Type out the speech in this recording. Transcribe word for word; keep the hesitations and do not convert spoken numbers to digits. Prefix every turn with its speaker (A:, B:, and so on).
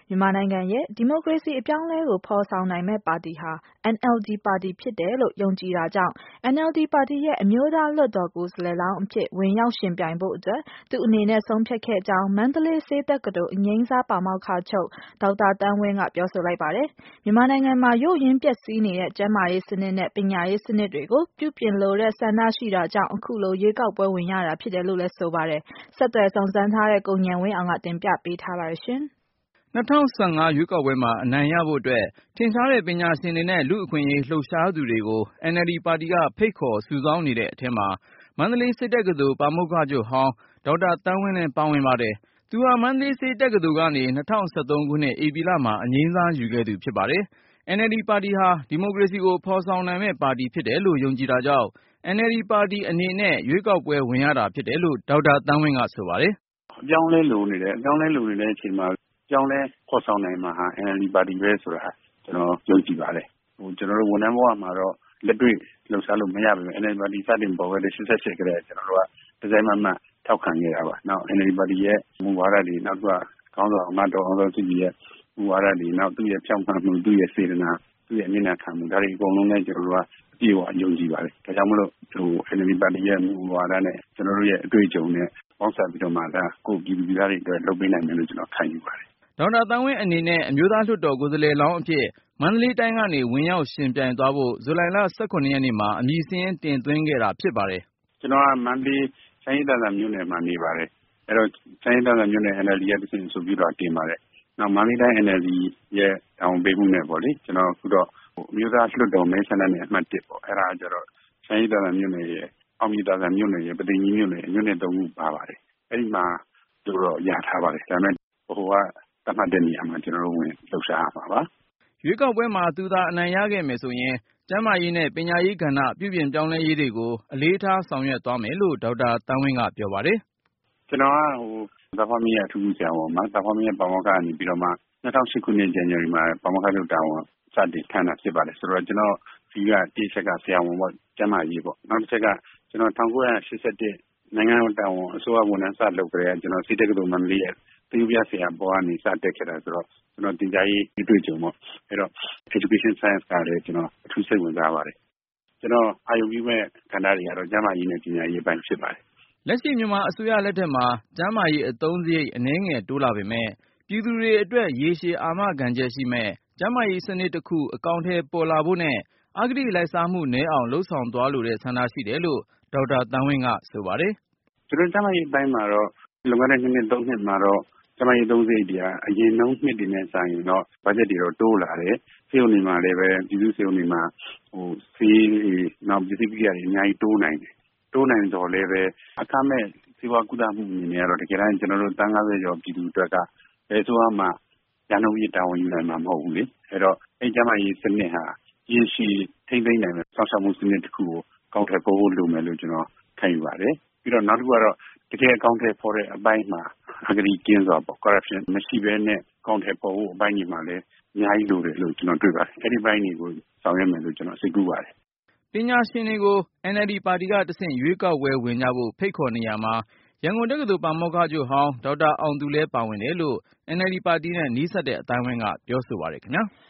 A: မြန်မာနိုင်ငံရဲ့ဒီမိုကရေစီအပြောင်းအလဲကိုဖော်ဆောင်နိုင်မယ့်ပါတီဟာ အန်အယ်လ်ဒီ ပါတီဖြစ်တယ်လို့ယုံကြည်တာကြောင့် အန်အယ်လ်ဒီ ပါတီရဲ့အမျိုးသားလွှတ်တော်ကိုယ်စားလှယ်လောင်းအဖြစ်ဝင်ရောက်ယှဉ်ပြိုင်ဖို့အတွက်သူအနေနဲ့ဆုံးဖြတ်ခဲ့ကြောင်း မန္တလေးဆေးတက္ကသိုလ် အငြိမ်းစားပါမောက္ခချုပ် ဒေါက်တာသန်းဝင်းကပြောဆိုလိုက်ပါတယ်။ မြန်မာနိုင်ငံမှာယို့ယွင်းပျက်စီးနေတဲ့ကျန်းမာရေးစနစ်နဲ့ပညာရေးစနစ်တွေကိုပြုပြင်လိုတဲ့ဆန္ဒရှိတာကြောင့်အခုလိုရွေးကောက်ပွဲဝင်ရတာဖြစ်တယ်လို့လည်းဆိုပါတယ်။ ဆက်သွယ်စုံစမ်းထားတဲ့ကိုဉာဏ်ဝင်းအောင်ကတင်ပြပေးထားပါတယ်ရှင်။
B: ၂၀၁၅ ရွေးကောက်ပွဲမှာအနိုင်ရဖို့အတွက်ထင်ရှားတဲ့ပညာရှင်တွေနဲ့လူ့အခွင့်အရေးလှုပ်ရှားသူတွေကို အန်အယ်လ်ဒီ ပါတီကဖိတ်ခေါ်စုဆောင်းနေတဲ့အထဲမှာ မန္တလေးဆေးတက္ကသိုလ် ပါမောက္ခချုပ်ဟောင်း ဒေါက်တာသန်းဝင်းလည်းပါဝင်ပါတယ်။ သူဟာမန္တလေးဆေးတက္ကသိုလ်ကနေ ၂၀၁၃ ခုနှစ်ဧပြီလမှာအငြိမ်းစားယူခဲ့သူဖြစ်ပါတယ်။ အန်အယ်လ်ဒီ ပါတီဟာဒီမိုကရေစီကိုဖော်ဆောင်နိုင်မယ့်ပါတီဖြစ်တယ်လို့ယုံကြည်တာကြောင့် အန်အယ်လ်ဒီ ပါတီအနေနဲ့ရွေးကောက်ပွဲဝင်ရတာဖြစ်တယ်လို့ဒေါက်တာသန်းဝင်းကဆိုပါတယ်
C: ။ "အပြောင်းအလဲလိုနေတယ်။အပြောင်းအလဲလိုနေတဲ့အချိန်မှာအပြောင်းအလဲဖော်ဆောင်နိုင်မှာဟာ အန်အယ်လ်ဒီ ပါတီပဲဆိုတာကျွန်တော်ယုံကြည်ပါတယ်။ဟိုကျွန်တော်တို့ဝန်ထမ်းဘဝမှာတော့လက်တွေ့လှုပ်ရှားလို့မရပါဘူး။ အန်အယ်လ်ဒီ ပါတီစတင်ပေါ်ခဲ့တဲ့ရှစ်ဆယ့်ရှစ်ကတည်းကကျွန်တော်တို့ကတစိုက်မတ်မတ်ထောက်ခံခဲ့တာပါ။နောက် အန်အယ်လ်ဒီ ပါတီရဲ့မူဝါဒတွေနောက်သူကခေါင်းဆောင်အမတ်ဒေါ်အောင်ဆန်းစုကြည်ရဲ့မူဝါဒတွေနောက်သူ့ရဲ့ဖြောင့်မတ်မှုသူ့ရဲ့စေတနာသူ့ရဲ့အနစ်နာခံမှုဒါတွေအကုန်လုံးလည်းကျွန်တော်တို့ကအပြည့်အဝယုံကြည်ပါတယ်။ဒါကြောင့်မလို့ဟို အန်အယ်လ်ဒီ ပါတီရဲ့မူဝါဒနဲ့ကျွန်တော်တို့ရဲ့အတွေ့အကြုံနဲ့ပေါင်းစပ်ပြီးတော့မှဒါကိုပြည်သူပြည်သားတွေအတွက်လုပ်ပေးနိုင်မယ်လို့ကျွန်တော်ခံယူပါတယ်။
B: " ဒေါက်တာသန်းဝင်းအနေနဲ့အမျိုးသားလွှတ်တော်ကိုယ်စားလှယ်လောင်းအဖြစ်မန္တလေးတိုင်းကနေဝင်ရောက်ယှဉ်ပြိုင်သွားဖို့ဇူလိုင်လ ၁၇ ရက်နေ့မှာအမည်စာရင်းတင်သွင်းခဲ့တာဖြစ်ပါတယ်
C: ။ "ကျွန်တော်ကမန္တလေးချမ်းအေးသာစံမြို့နယ်မှာနေပါတယ်။အဲတော့ချမ်းအေးသာစံမြို့နယ် အန်အယ်လ်ဒီ ကတဆင့်ဆိုပြီးတော့တင်ပါတယ်။နောက်မန္တလေးတိုင်း အန်အယ်လ်ဒီ ရဲ့တာဝန်ပေးမှုနဲ့ပေါ့လေကျွန်တော်အခုတော့အမျိုးသားလွှတ်တော်မဲဆန္ဒနယ်အမှတ်တစ်ပေါ့အဲဒါကျတော့ချမ်းအေးသာစံမြို့နယ်ရဲ့အောင်မြေသာစံမြို့နယ်ရဲ့ပုသိမ်ကြီးမြို့နယ်မြို့နယ်သုံးခုပါပါတယ်။အဲဒီမှာသူတို့ရထားပါတယ်။ဒါပေမဲ့ဟိုကသတ်မှတ်တဲ့နေရာမှာကျွန်တော်တို့ဝင်လှုပ်ရှားရမှာပါ။
B: " ရွေးကောက်ပွဲမှာသူသာအနိုင်ရခဲ့မယ်ဆိုရင်ကျန်းမာရေးနဲ့ပညာရေးကဏ္ဍပြုပြင်ပြောင်းလဲရေးတွေကိုအလေးထားဆောင်ရွက်သွားမယ်လို့ဒေါက်တာသန်းဝင်းကပြောပါတယ်
C: ။ "ကျွန်တော်ကဟိုသားဖွားမင်းရဲ့အထူးကုဆရာဝန်ပါ။သားဖွားမင်းရဲ့ပါမောက္ခကနေပြီးတော့မှ၂၀၀၈ခုနှစ်ဇန်နဝါရီမှာပါမောက္ခချုပ်တာဝန်စတင်ထမ်းတာဖြစ်ပါတယ်။ဆိုတော့ကျွန်တော်ဒီကဒီအချက်ကဆရာဝန်ပေါ့ကျန်းမာရေးပေါ့နောက်တစ်ချက်ကကျွန်တော်၁၉၈၁နိုင်ငံတော်တာဝန်အစိုးရဝန်ထမ်းစလုပ်ကြတဲ့ကျွန်တော်ဆေးတက္ကသိုလ်မန္တလေးရဲ့သင်ယူပြဆရာဘဝကနေစတက်ခဲ့တာဆိုတော့ကျွန်တော်သင်ကြားရေးအတွေ့အကြုံပေါ့အဲတော့ Education Science ကလည်းကျွန်တော်အထူးစိတ်ဝင်စားပါတယ်။ကျွန်တော်အာရုံပြုမဲ့ကဏ္ဍတွေကတော့ကျန်းမာရေးနဲ့ပညာရေးအပိုင်းဖြစ်ပါတယ်
B: ။လက်ရှိမြန်မာအစိုးရလက်ထက်မှာကျန်းမာရေးအသုံးစရိတ်အနည်းငယ်တိုးလာပေမယ့်ပြည်သူတွေအတွက်ရေရှည်အာမခံချက်ရှိမယ့်ကျန်းမာရေးစနစ်တစ်ခုအကောင်အထည်ပေါ်လာဖို့နဲ့အဂတိလိုက်စားမှုနည်းအောင်လုပ်ဆောင်သွားလိုတဲ့ဆန္ဒရှိတယ်လို့ဒေါက်တာသန်းဝင်းကဆိုပါတယ်
C: ။"ကျွန်တော်ကျန်းမာရေးအပိုင်းမှာတော့လွန်ခဲ့တဲ့နှစ်နှစ်သုံးနှစ်မှာတော့ကျန်းမာရေးအသုံးစရိတ်တွေကအရင်နှုန်းနှစ်တွေနဲ့စာရင်တော့ဘတ်ဂျက်တွေတော့တိုးလာတယ်။ဆေးရုံတွေမှာလည်းပဲပြည်သူ့ဆေးရုံတွေမှာဟိုဆေးတွေနောက်ပစ္စည်းကိရိယာတွေအများကြီးတိုးနိုင်တယ်။တိုးနိုင်တော့လည်းပဲအခမဲ့ဆေးဝါးကုသမှုအနေနဲ့ကတော့တကယ်တမ်းကျွန်တော်တို့သန်း၅ဆယ်ကျော်ပြည်သူအတွက်ကဘယ်ဆိုမှရန်ကုန်ပြည်တာဝန်ယူနိုင်မှာမဟုတ်ဘူးလေ။အဲတော့အဲဒီကျန်းမာရေးစနစ်ဟာရေရှည်ထိန်းသိမ်းနိုင်မယ့်စောင့်ရှောက်မှုစနစ်တစ်ခုကိုအကောင်အထည်ပေါ်ဖို့လိုမယ်လို့ကျွန်တော်ခံယူပါတယ်။ပြီးတော့နောက်တစ်ခုကတော့တကယ်အကောင်အထည်ပေါ်တဲ့အပိုင်းမှာအဂတိကင်းစွာပေါ့ corruption မရှိဘဲနဲ့အကောင်အထည်ပေါ်ဖို့အပိုင်းတွေမှာလည်းအများကြီးလိုတယ်လို့ကျွန်တော်တွေ့ပါတယ်။အဲဒီပိုင်းတွေကိုဆောင်ရွက်မယ်လို့ကျွန်တော်စိတ်ကူးပါတယ်။
B: " ပညာရှင်တွေကို အန်အယ်လ်ဒီ ပါတီကတဆင့်ရွေးကောက်ပွဲဝင်ကြဖို့ဖိတ်ခေါ်နေရာမှာရန်ကုန်တက္ကသိုလ်ပါမောက္ခချုပ်ဟောင်းဒေါက်တာအောင်သူလည်းပါဝင်တယ်လို့ အန်အယ်လ်ဒီ ပါတီနဲ့နီးစပ်တဲ့အသိုင်းအဝိုင်းကပြောဆိုပါတယ်ခင်ဗျာ။